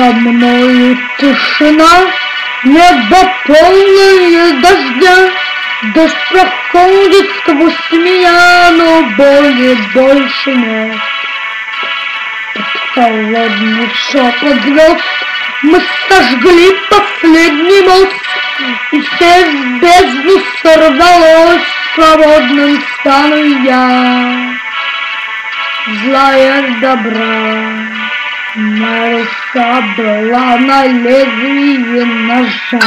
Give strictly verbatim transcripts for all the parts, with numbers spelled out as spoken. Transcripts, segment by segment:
За мною тишина, небо полное дождя. Дождь проходит сквозь меня, но боли больше нет. Под холодный шепот звезд мы сожгли последний мост, и все в бездну сорвалось, свободным стану я. Злая добра, моя рука была на лезвии ножа.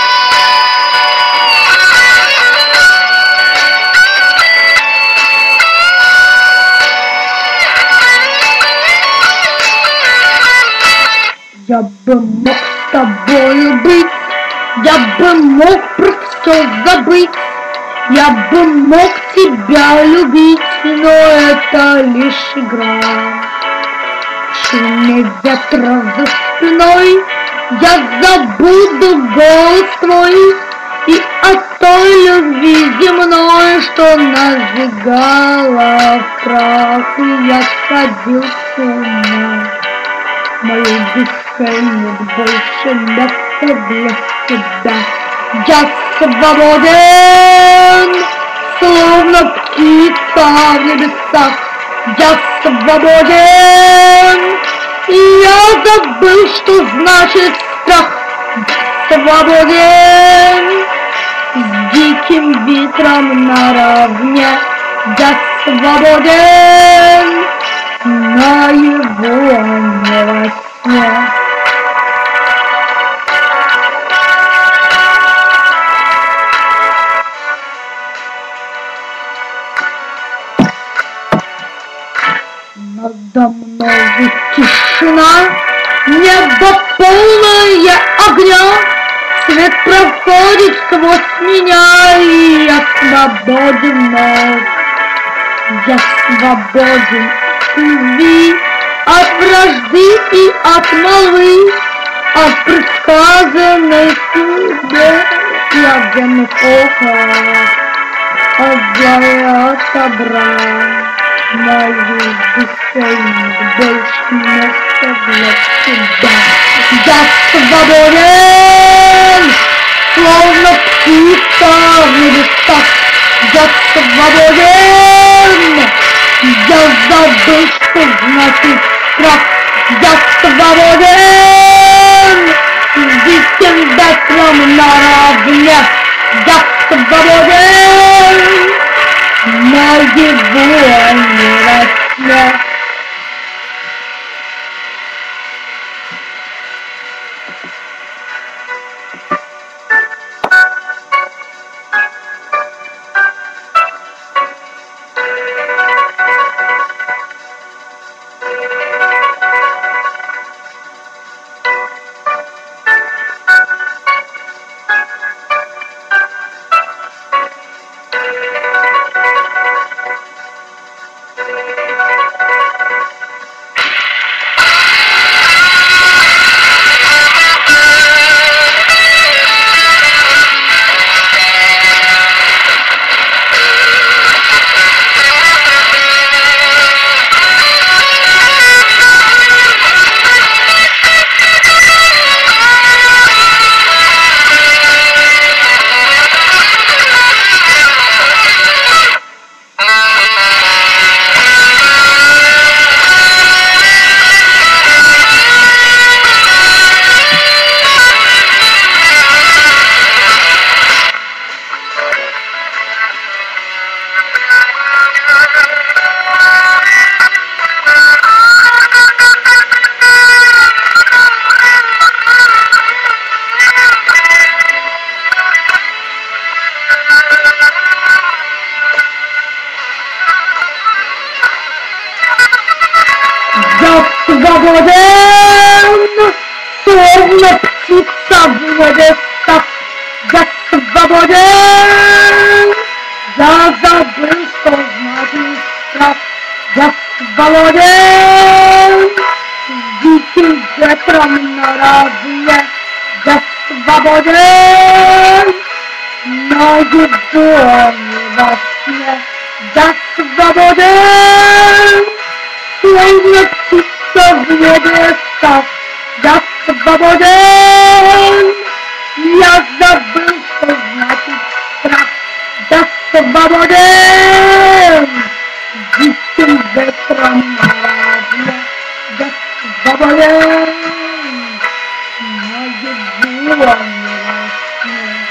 Я бы мог с тобою быть, я бы мог про все забыть, я бы мог тебя любить, но это лишь игра. В шуме ветра за спиной я забуду голос твой и о той любви земной, что назигала в прах, и я сходил с ума. Моей душе нет больше места для тебя. Я свободен, словно птица в небесах. Я свободен, и я забыл, что значит страх. Свободен, с диким ветром наравне. Я свободен, наяву, а не во сне. Надо мною тишина, небо полное огня. Свет проходит сквозь меня, и я свободен, но я свободен от любви, от вражды и от молвы, от предсказанной судьбе и от земных оков, от зла, от добра. Моей душе нет больше места для тебя. Я свободен, словно птица в небесах. Я свободен, я забыл, что значит страх. Я свободен, с диким ветром наравне. Я свободен, наяву, а не во сне. Свободен, словно птица в небесах. Я свободен, я забыл, что значит страх. Я свободен, с диким ветром наравне. Я свободен, наяву, а не во сне. Я свободен, словно птица в небесах. Я свободен. Я забыл, что значит страх. Я свободен. Диким ветром равно. Я свободен. Наяву, а не во сне.